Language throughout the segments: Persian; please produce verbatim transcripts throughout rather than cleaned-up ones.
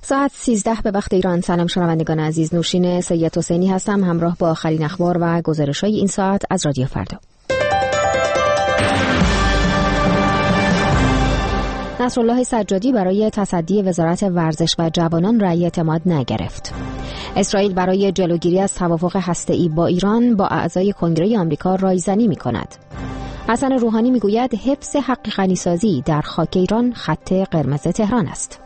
ساعت سیزده به وقت ایران. سلام شنوندگان عزیز، نوشین سید حسینی هستم همراه با آخرین اخبار و گزارش‌های این ساعت از رادیو فردا. نصرالله سجادی برای تصدی وزارت ورزش و جوانان رأی اعتماد نگرفت. اسرائیل برای جلوگیری از توافق هسته‌ای با ایران با اعضای کنگره آمریکا رایزنی می‌کند. حسن روحانی می‌گوید حفظ حق غنی‌سازی در خاک ایران خط قرمز تهران است.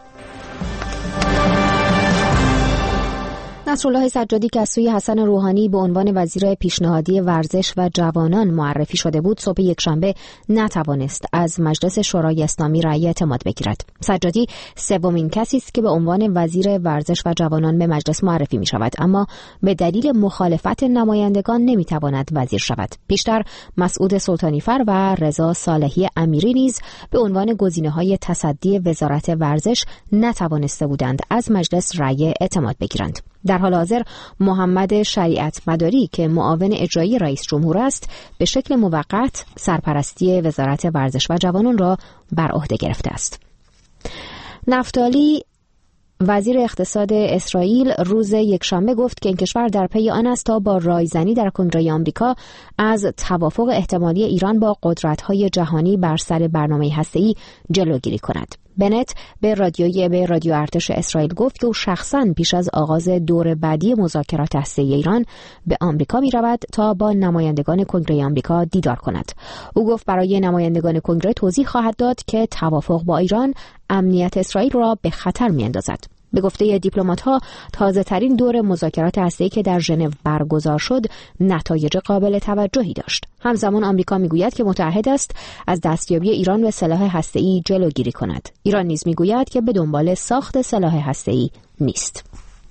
نصرالله سجادی که از سوی حسن روحانی به عنوان وزیر پیشنهادی ورزش و جوانان معرفی شده بود، صبح یکشنبه نتوانست از مجلس شورای اسلامی رأی اعتماد بگیرد. سجادی سومین کسی است که به عنوان وزیر ورزش و جوانان به مجلس معرفی می شود، اما به دلیل مخالفت نمایندگان نمی تواند وزیر شود. پیشتر مسعود سلطانیفر و رضا صالحی امیری نیز به عنوان گزینه‌های تصدی وزارت ورزش نتوانسته بودند از مجلس رأی اعتماد بگیرند. در حال حاضر محمد شریعت مداری که معاون اجرایی رئیس جمهور است، به شکل موقت سرپرستی وزارت ورزش و جوانان را بر عهده گرفته است. نفتالی وزیر اقتصاد اسرائیل روز یکشنبه گفت که این کشور در پی آن است تا با رایزنی در کنگره آمریکا از توافق احتمالی ایران با قدرت‌های جهانی بر سر برنامه هسته‌ای جلوگیری کند. بنت به رادیوی به رادیو ارتش اسرائیل گفت که او شخصاً پیش از آغاز دور بعدی مذاکرات هسته‌ای ایران به آمریکا می‌رود تا با نمایندگان کنگره آمریکا دیدار کند. او گفت برای نمایندگان کنگره توضیح خواهد داد که توافق با ایران امنیت اسرائیل را به خطر می‌اندازد. به گفته دیپلمات‌ها، تازه‌ترین دور مذاکرات هسته‌ای که در ژنو برگزار شد نتایج قابل توجهی داشت. همزمان آمریکا میگوید که متعهد است از دستیابی ایران به سلاح هسته‌ای جلوگیری کند. ایران نیز میگوید که به دنبال ساخت سلاح هسته‌ای نیست.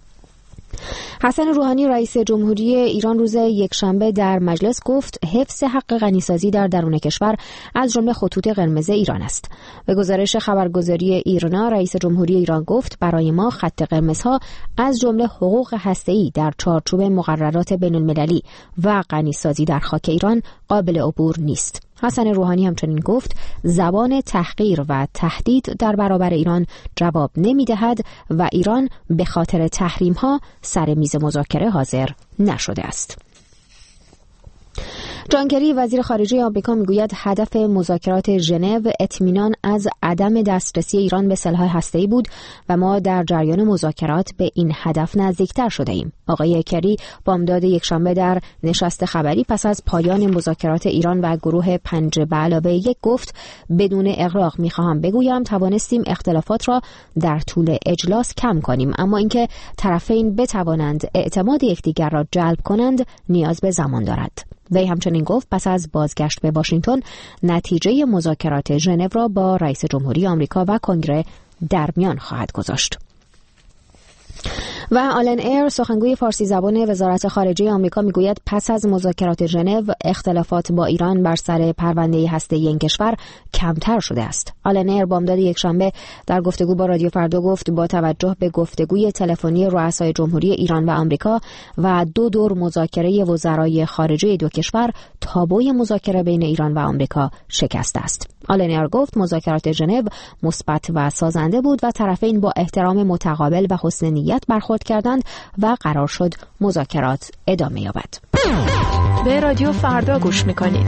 حسن روحانی رئیس جمهوری ایران روز یکشنبه در مجلس گفت حفظ حق غنی‌سازی در درون کشور از جمله خطوط قرمز ایران است. به گزارش خبرگزاری ایرنا، رئیس جمهوری ایران گفت برای ما خط قرمزها از جمله حقوق هسته‌ای در چارچوب مقررات بین‌المللی و غنی‌سازی در خاک ایران قابل عبور نیست. حسن روحانی همچنین گفت زبان تحقیر و تهدید در برابر ایران جواب نمی‌دهد و ایران به خاطر تحریم‌ها سر میز مذاکره حاضر نشده است. جان کری وزیر خارجه آمریکا میگوید هدف مذاکرات ژنو اطمینان از عدم دسترسی ایران به سلاح هسته‌ای بود و ما در جریان مذاکرات به این هدف نزدیکتر شده ایم. آقای کری بامداد یکشنبه در نشست خبری پس از پایان مذاکرات ایران و گروه پنج به علاوه یک گفت بدون اغراق میخواهم بگویم توانستیم اختلافات را در طول اجلاس کم کنیم، اما اینکه طرفین بتوانند اعتماد یکدیگر را جلب کنند نیاز به زمان دارد. وی همچنین گفت پس از بازگشت به واشنگتن نتیجه مذاکرات ژنو را با رئیس جمهوری آمریکا و کنگره در میان خواهد گذاشت. و آلن ایر سخنگوی فارسی زبان وزارت خارجه آمریکا میگوید پس از مذاکرات ژنو اختلافات با ایران بر سر پرونده هسته‌ای این کشور کمتر شده است. آلن ایر بامداد یکشنبه در گفتگو با رادیو فردا گفت با توجه به گفتگوی تلفنی رؤسای جمهوری ایران و آمریکا و دو دور مذاکره وزرای خارجه دو کشور، تابوی مذاکره بین ایران و آمریکا شکسته است. آلن ایر گفت مذاکرات ژنو مثبت و سازنده بود و طرفین با احترام متقابل و حسن نیت برخورد کردند و قرار شد مذاکرات ادامه یابد. به رادیو فردا گوش میکنید.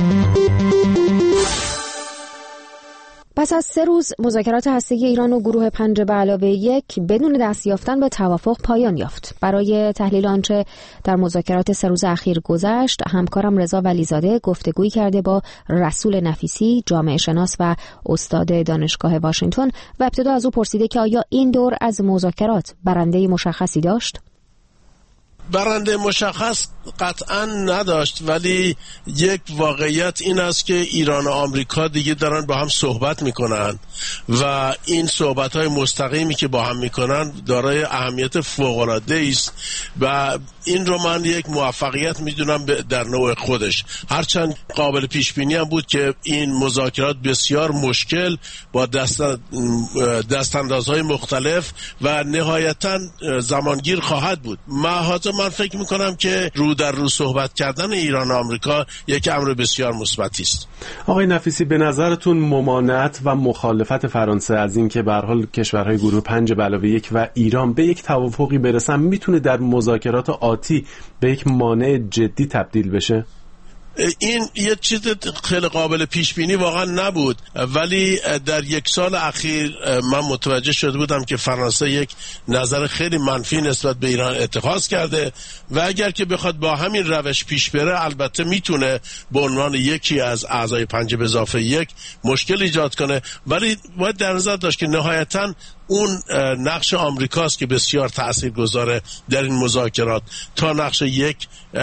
پس از سه روز مذاکرات هسته‌ای ایران و گروه پنج به علاوه یک بدون دست یافتن به توافق پایان یافت. برای تحلیل آنچه در مذاکرات سه روز اخیر گذشت، همکارم رضا ولیزاده گفتگویی کرده با رسول نفیسی، جامعه شناس و استاد دانشگاه واشنگتن و ابتدا از او پرسیده که آیا این دور از مذاکرات برنده مشخصی داشت؟ برنده مشخص قطعا نداشت، ولی یک واقعیت این است که ایران و آمریکا دیگه دارن با هم صحبت میکنن و این صحبت های مستقیمی که با هم میکنن دارای اهمیت فوق‌العاده است و این رو من یک موفقیت میدونم در نوع خودش، هرچند قابل پیش بینی هم بود که این مذاکرات بسیار مشکل با دست دستاندازهای مختلف و نهایتا زمانگیر خواهد بود. من من فکر میکنم که رو در رو صحبت کردن ایران و آمریکا یک امر بسیار مثبتی است. آقای نفیسی، به نظرتون ممانعت و مخالفت فرانسه از این که به هر حال کشورهای گروه پنج به علاوه یک و ایران به یک توافقی برسن میتونه در مذاکرات آتی به یک مانع جدی تبدیل بشه؟ این یه چیز خیلی قابل پیش بینی واقعا نبود، ولی در یک سال اخیر من متوجه شده بودم که فرانسه یک نظر خیلی منفی نسبت به ایران اتخاذ کرده و اگر که بخواد با همین روش پیش بره البته میتونه به عنوان یکی از اعضای پنج به اضافه یک مشکل ایجاد کنه، ولی باید در نظر داشت که نهایتاً اون نقش آمریکاست که بسیار تاثیرگذاره در این مذاکرات تا نقش یک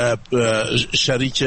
شریک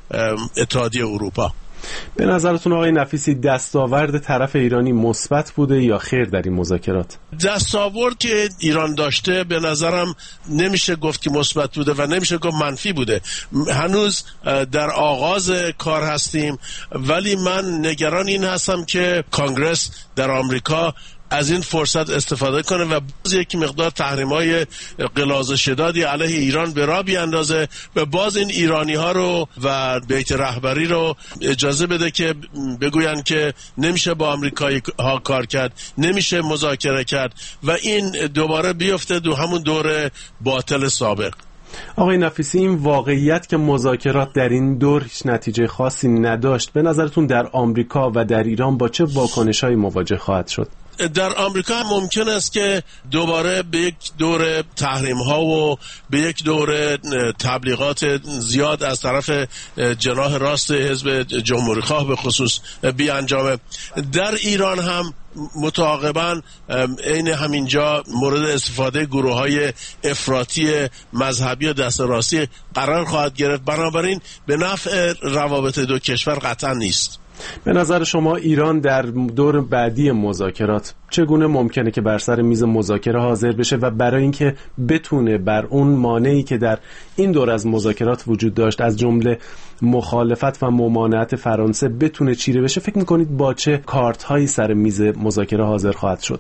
اتحادیه اروپا. به نظرتون آقای نفیسی دستاورد طرف ایرانی مثبت بوده یا خیر در این مذاکرات؟ دستاورد که ایران داشته به نظرم نمیشه گفت که مثبت بوده و نمیشه گفت منفی بوده. هنوز در آغاز کار هستیم، ولی من نگران این هستم که کانگرس در آمریکا از این فرصت استفاده کنه و باز یک مقدار تحریم‌های غلاظ شدادی علیه ایران به راه بیاندازه و باز این ایرانی ها رو و بیت رهبری رو اجازه بده که بگوین که نمیشه با آمریکایی ها کار کرد، نمیشه مذاکره کرد و این دوباره بیفته دو همون دور باطل سابق. آقای نفیسی، این واقعیت که مذاکرات در این دور هیچ نتیجه خاصی نداشت، به نظرتون در آمریکا و در ایران با چه واکنش‌هایی مواجه خواهد شد؟ در آمریکا هم ممکن است که دوباره به یک دور تحریم ها و به یک دور تبلیغات زیاد از طرف جناح راست حزب جمهوری خواه به خصوص بیانجامه. در ایران هم متعاقباً عین همینجا مورد استفاده گروه های افراطی مذهبی و دست راستی قرار خواهد گرفت، بنابراین به نفع روابط دو کشور قطعا نیست. به نظر شما ایران در دور بعدی مذاکرات چگونه ممکنه که بر سر میز مذاکره حاضر بشه و برای اینکه بتونه بر اون مانعی که در این دور از مذاکرات وجود داشت از جمله مخالفت و ممانعت فرانسه بتونه چیره بشه، فکر میکنید با چه کارت هایی سر میز مذاکره حاضر خواهد شد؟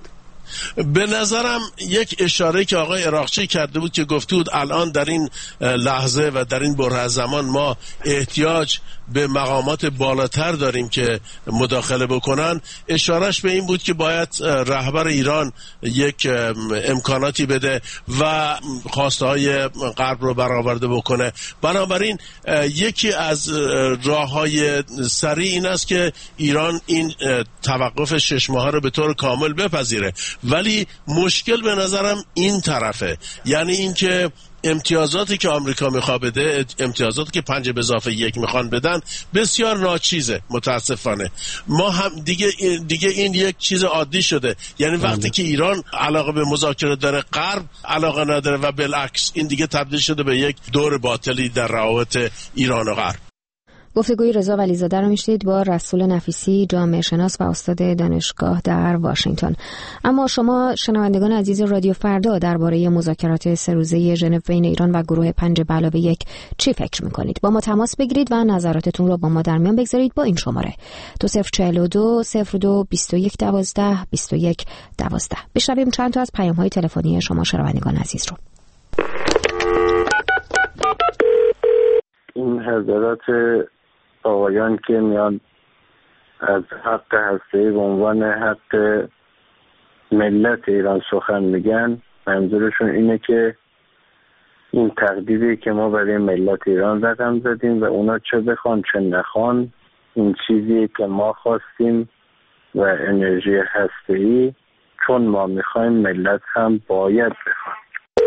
به نظرم یک اشاره که آقای عراقچی کرده بود که گفته بود الان در این لحظه و در این بره زمان ما احتیاج به مقامات بالاتر داریم که مداخله بکنن، اشارش به این بود که باید رهبر ایران یک امکاناتی بده و خواسته های غرب رو برآورده بکنه. بنابراین یکی از راه های سریع این است که ایران این توقف شش ماهه رو به طور کامل بپذیره، ولی مشکل به نظرم این طرفه، یعنی اینکه امتیازاتی که آمریکا میخواد بده، امتیازاتی که پنج به اضافه یک میخوان بدن بسیار ناچیزه. متاسفانه ما هم دیگه دیگه این یک چیز عادی شده، یعنی وقتی که ایران علاقه به مذاکره داره غرب علاقه نداره و بالعکس، این دیگه تبدیل شده به یک دور باطلی در روابط ایران و غرب. گفتگوی رضا ولیزاده رو میشنید با رسول نفیسی، جامعه شناس و استاد دانشگاه در واشنگتن. اما شما شنوندگان عزیز رادیو فردا درباره مذاکرات سه روزه ژنو بین ایران و گروه پنج به علاوه یک چی فکر میکنید؟ با ما تماس بگیرید و نظراتتون رو با ما در میان بگذارید با این شماره دو صفر چهل و دو صفر دو بیست و یک دوازده بیست و یک دوازده. بشنویم چند تا از پیام‌های تلفنی شما شنوندگان عزیز رو. این حضرات آقایان که میان از حق هسته‌ای به عنوان حق ملت ایران سخن میگن، منظورشون اینه که این تقدیری که ما برای ملت ایران رقم زدیم و اونا چه بخوان چه نخوان، این چیزی که ما خواستیم و انرژی هسته‌ای چون ما میخوایم ملت هم باید بخوان.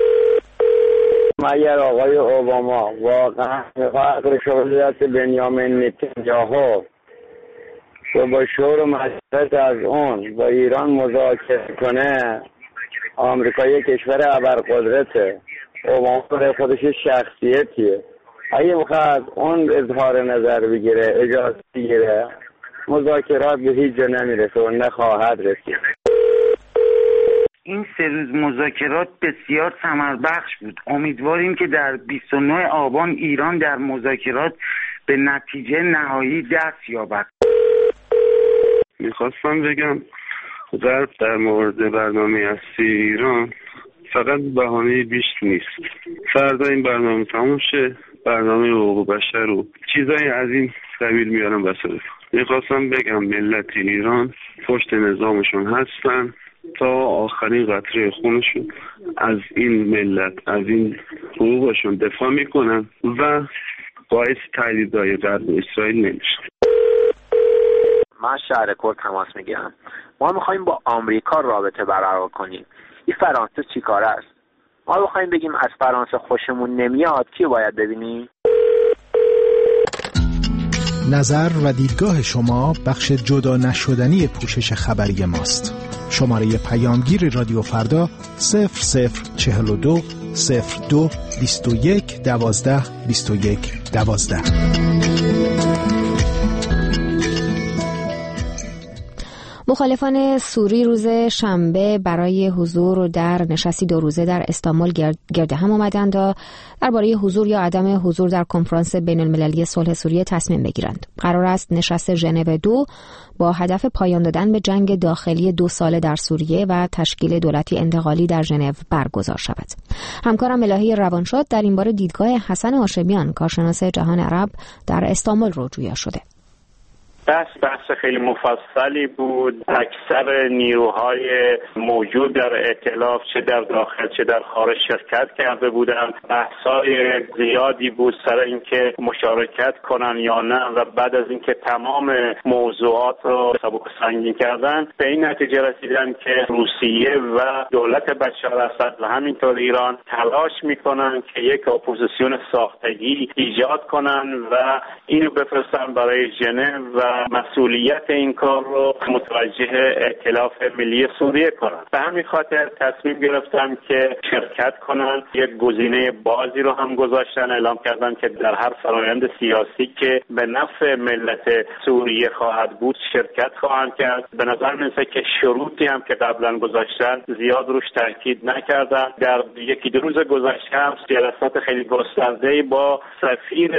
اگر آقای اوباما واقعا عقل شخصیت بنیامین نتانیاهو و با شور و مسئلت از اون با ایران مذاکره کنه، آمریکا یک کشور ابرقدرته، اوباما برای خودش شخصیتیه، اگه بخواد اون اظهار نظر بگیره اجازه بگیره مذاکرات به هیچ جا نمیرسه و نخواهد رسید. این سه روز مذاکرات بسیار ثمربخش بود. امیدواریم که در بیست و نه آبان ایران در مذاکرات به نتیجه نهایی دست یابد. میخواستم بگم غرب در مورد برنامه هسته ایران فقط بهانه بیش نیست. فردا این برنامه تموم شه، برنامه حقوق بشر و چیزایی از این قبیل میارن وسط. میخواستم بگم ملت ایران پشت نظامشون هستن تا آخرین قطره خونشون از این ملت، از این حقوقشون دفاع میکنن و باعث تهدیدهای غرب اسرائیل نمیشه. من شهر کرد تماس میگیرم. ما میخوایم با آمریکا رابطه برقرار کنیم. این فرانسه چیکار است؟ ما میخوایم بگیم از فرانسه خوشمون نمیاد، کی باید ببینیم؟ نظر و دیدگاه شما بخش جدا نشدنی پوشش خبری ماست. شماره پیامگیر رادیو فردا صفر صفر چهل و دو صفر دو بیست و یک دوازده بیست و یک دوازده. مخالفان سوری روز شنبه برای حضور در نشستی دو روزه در استانبول گرد هم آمدند تا درباره حضور یا عدم حضور در کنفرانس بین المللی صلح سوریه تصمیم بگیرند. قرار است نشست ژنو دو با هدف پایان دادن به جنگ داخلی دو ساله در سوریه و تشکیل دولتی انتقالی در ژنو برگزار شود. همکارم الهی روانشاد در این باره دیدگاه حسن هاشمیان، کارشناس جهان عرب در استانبول رو جویا شده. بحث بحث خیلی مفصلی بود. اکثر نیروهای موجود در ائتلاف چه در داخل چه در خارج شرکت کرده بودند. بحث‌های زیادی بود سر اینکه مشارکت کنن یا نه و بعد از اینکه تمام موضوعات رو سبک و سنگین کردن به این نتیجه رسیدن که روسیه و دولت بشار اسد و همینطور ایران تلاش میکنن که یک اپوزیسیون ساختگی ایجاد کنن و اینو بفرستن برای ژنو و مسئولیت این کار رو متوجه ائتلاف ملی سوریه کنن. به همین خاطر تصمیم گرفتم که شرکت کنن. یک گزینه بازی رو هم گذاشتن، اعلام کردن که در هر فرآیند سیاسی که به نفع ملت سوریه خواهد بود شرکت خواهند کرد. به نظر میاد که شروطی هم که قبلا گذاشتن زیاد روش تاکید نکردن. در یکی دو روز گذشته هم جلسات خیلی گسترده‌ای با سفیر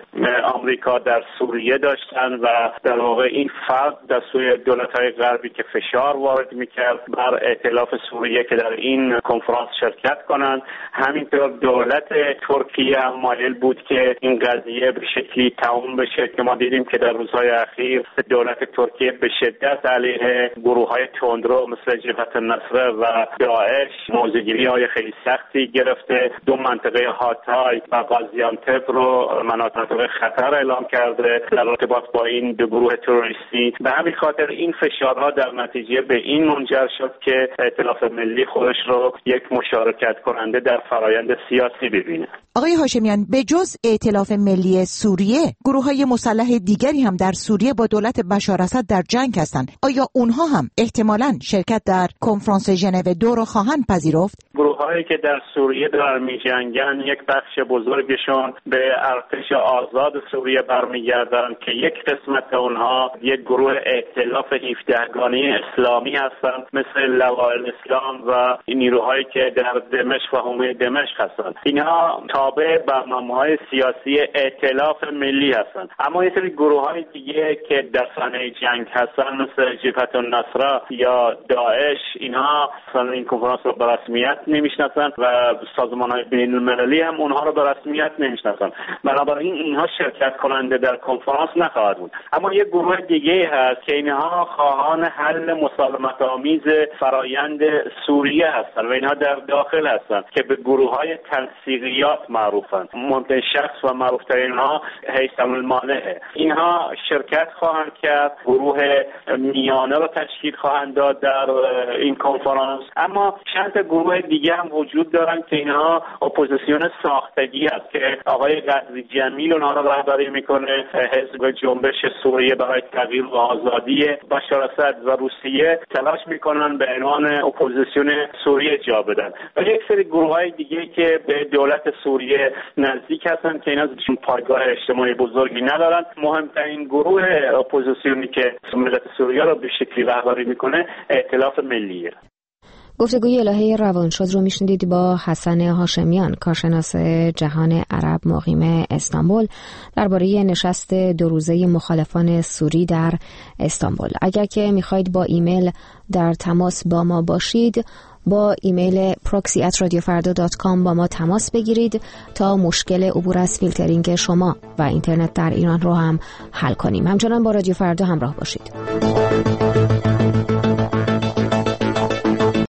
آمریکا در سوریه داشتن و در واقع این فرد در سوی دولت‌های غربی که فشار وارد می‌کرد بر ائتلاف سوریه که در این کنفرانس شرکت کنند. همینطور دولت ترکیه هم مایل بود که این قضیه به شکلی تمام بشه که ما دیدیم که در روزهای اخیر دولت ترکیه به شدت علیه گروه‌های تندرو مثل جبهت النصره و داعش موضع‌گیری‌های خیلی سختی گرفته. دو منطقه هاتای و قازیانتپ رو مناطق خطر اعلام کرده در ارتباط با این دو گروه تروریستی. به همین خاطر این فشارها در نتیجه به این منجر شد که ائتلاف ملی خودش رو یک مشارکت کننده در فرایند سیاسی ببینه. آقای هاشمیان، به جز ائتلاف ملی سوریه گروه‌های مسلح دیگری هم در سوریه با دولت بشار اسد در جنگ هستند. آیا اونها هم احتمالاً شرکت در کنفرانس ژنو دو را خواهند پذیرفت؟ گروه‌هایی که در سوریه دارن می‌جنگن یک بخش بزرگشون به ارتش آزاد سوریه برمیگردن که یک قسمت اونها یک گروه ائتلاف هفدهگانه اسلامی هستند مثل لواء الاسلام و نیروهایی که در دمشق و حومه دمشق هستند. اینها تابع برنامه‌های سیاسی ائتلاف ملی هستند. اما یه سری گروه‌های دیگه که در صحنه جنگ هستند مثل جبهت النصره یا داعش، اینها اصلا این کنفرانس رو به رسمیت نمیشناسن و سازمان‌های بین‌المللی هم اونها رو به رسمیت نمیشناسن. بنابراین اینها شرکت کننده در کنفرانس نخواهد بود. اما یک گروه دیگه هست که اینها خواهان حل مسالمت‌آمیز فرایند سوریه هستند و اینها در داخل هستند که به گروه‌های تنسیقیات معروفند. مهمترین شخص و معروف‌ترین اینها هیثم المانعه. اینها شرکت خواهند کرد، گروه میانه رو تشکیل خواهند داد در این کنفرانس. اما چند تا گروه دیگه هم وجود دارن که اینها اپوزیسیون ساختگی است که آقای قاضی جمیل اونها رو رهبری میکنه. حزب جنبش سوریه برای تغییر و آزادی بشار اسد و روسیه تلاش میکنن به عنوان اپوزیسیون سوریه جا بدن و یک سری گروه‌های دیگه که به دولت سوریه نزدیک هستن که اینا پایگاه اجتماعی بزرگی ندارن. مهمترین گروه اپوزیسیونی که ملت سوریه رو به شکلی رهبری میکنه ائتلاف ملیه. گفتگوی الهه روانشاد رو میشنیدید با حسن هاشمیان، کارشناس جهان عرب مقیم استانبول، درباره نشست دو روزه مخالفان سوری در استانبول. اگر که میخواید با ایمیل در تماس با ما باشید با ایمیل proxy at radio farda dot com با ما تماس بگیرید تا مشکل عبور از فیلترینگ شما و اینترنت در ایران رو هم حل کنیم. همچنان با رادیو فردا همراه باشید.